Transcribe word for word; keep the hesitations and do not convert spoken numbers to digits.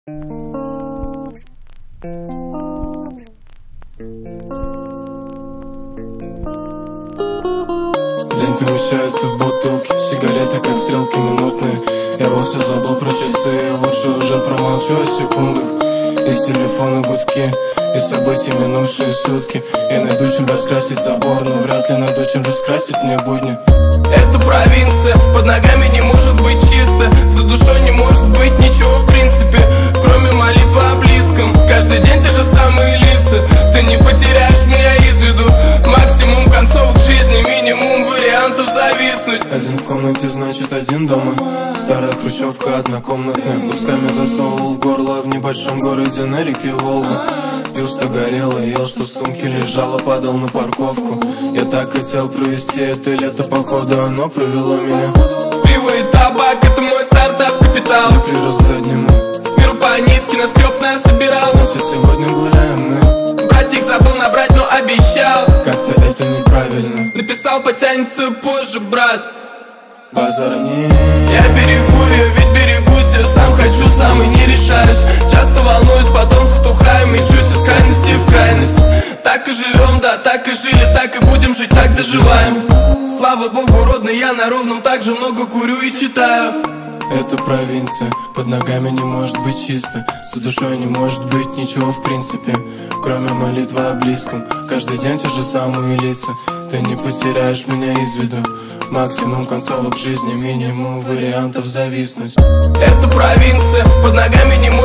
День помещается в бутылки, сигареты как стрелки минутные. Я вовсе забыл про часы, лучше уже промолчу о секундах. Из телефона гудки, из событий минувшие сутки. Я найду, чем раскрасить собор, но вряд ли найду, чем раскрасить мне будни. Это провинция, под ногами не может быть чисто, за душой не может быть ничего в принципе, кроме молитвы о близком. Каждый день те же самые лица, ты не потеряешь меня из виду. Максимум концовок жизни, минимум вариантов зависнуть. Один в комнате, значит один дома. Старая хрущевка однокомнатная. Кусками засовывал в горло в небольшом городе на реке Волга. Пил, что горело, ел, что в сумке лежало, падал на парковку. Я так хотел провести это лето, походу оно провело меня. Пиво и табак, это мой стартап капитал. Я прирос к заднему, с миру по нитке, наскребное собирал. значит сегодня гуляем мы. Братик забыл набрать, но обещал. Как-то это неправильно. Написал, потянется позже, брат. Базара нет. Я берегу ее, ведь берегусь, я сам хочу, сам и не решаюсь. Часто волнуюсь, потом затухаю, мечусь из крайности в крайность. Так и живем, да, так и жили, так и будем жить, так доживаем. Слава богу, родный, я на ровном так же много курю и читаю. Это провинция, под ногами не может быть чисто, за душой не может быть ничего в принципе, кроме молитвы о близком. Каждый день те же самые лица, ты не потеряешь меня из виду. Максимум концовок жизни, минимум вариантов зависнуть. Это провинция, под ногами не может